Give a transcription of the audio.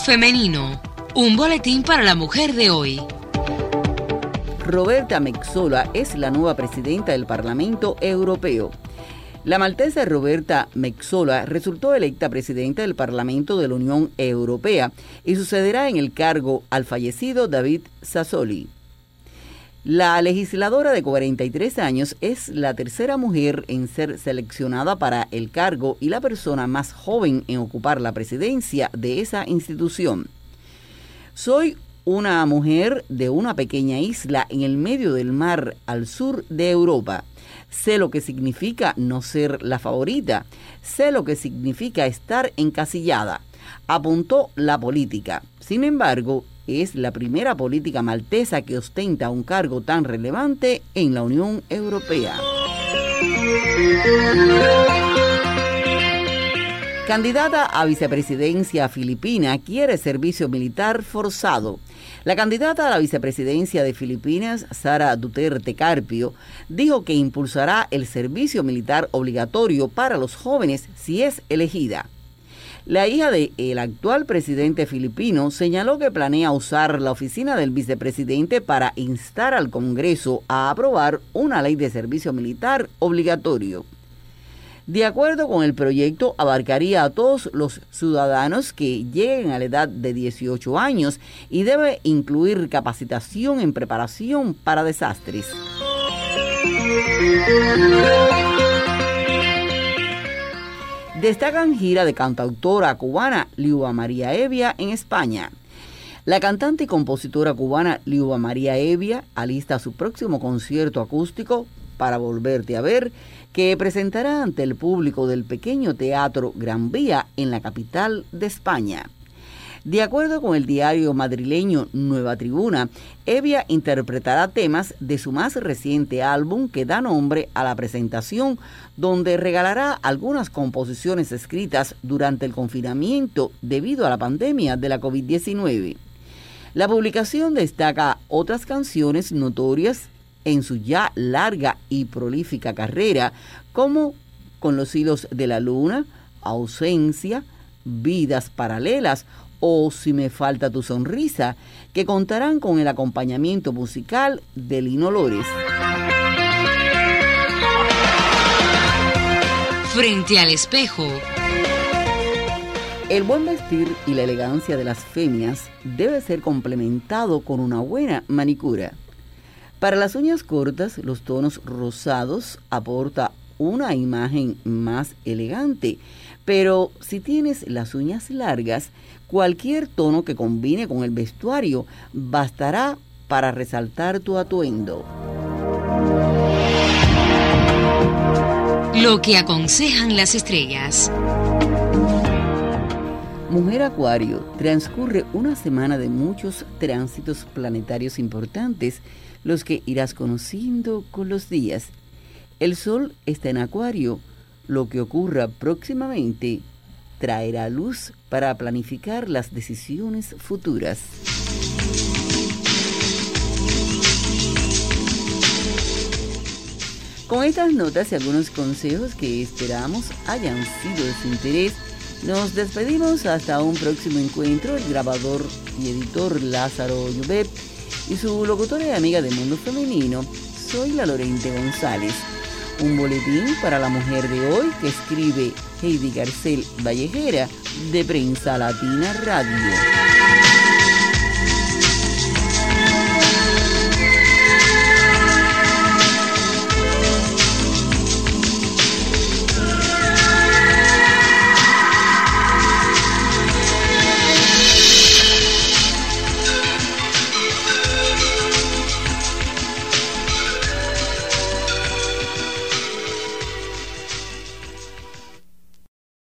Femenino, un boletín para la mujer de hoy. Roberta Metsola es la nueva presidenta del Parlamento Europeo. La maltesa Roberta Metsola resultó electa presidenta del Parlamento de la Unión Europea y sucederá en el cargo al fallecido David Sassoli. La legisladora de 43 años es la tercera mujer en ser seleccionada para el cargo y la persona más joven en ocupar la presidencia de esa institución. Soy una mujer de una pequeña isla en el medio del mar al sur de Europa. Sé lo que significa no ser la favorita. Sé lo que significa estar encasillada, apuntó la política. Sin embargo, es la primera política maltesa que ostenta un cargo tan relevante en la Unión Europea. Candidata a vicepresidencia filipina quiere servicio militar forzado. La candidata a la vicepresidencia de Filipinas, Sara Duterte Carpio, dijo que impulsará el servicio militar obligatorio para los jóvenes si es elegida. La hija del actual presidente filipino señaló que planea usar la oficina del vicepresidente para instar al Congreso a aprobar una ley de servicio militar obligatorio. De acuerdo con el proyecto, abarcaría a todos los ciudadanos que lleguen a la edad de 18 años y debe incluir capacitación en preparación para desastres. Destacan gira de cantautora cubana Liuba María Evia en España. La cantante y compositora cubana Liuba María Evia alista su próximo concierto acústico Para Volverte a Ver, que presentará ante el público del pequeño Teatro Gran Vía en la capital de España. De acuerdo con el diario madrileño Nueva Tribuna, Evia interpretará temas de su más reciente álbum que da nombre a la presentación, donde regalará algunas composiciones escritas durante el confinamiento debido a la pandemia de la COVID-19. La publicación destaca otras canciones notorias en su ya larga y prolífica carrera, como Con los hilos de la luna, Ausencia, Vidas paralelas o Si me falta tu sonrisa, que contarán con el acompañamiento musical de Lino Lores. Frente al espejo. El buen vestir y la elegancia de las féminas debe ser complementado con una buena manicura. Para las uñas cortas, los tonos rosados aporta una imagen más elegante, pero si tienes las uñas largas, cualquier tono que combine con el vestuario bastará para resaltar tu atuendo. Lo que aconsejan las estrellas. Mujer Acuario, transcurre una semana de muchos tránsitos planetarios importantes, los que irás conociendo con los días. El Sol está en Acuario. Lo que ocurra próximamente traerá luz para planificar las decisiones futuras. Con estas notas y algunos consejos que esperamos hayan sido de su interés, nos despedimos hasta un próximo encuentro. El grabador y editor Lázaro Llubet y su locutora y amiga de Mundo Femenino, soy la Lorente González. Un boletín para la mujer de hoy que escribe Heidi Garcel Vallejera, de Prensa Latina Radio.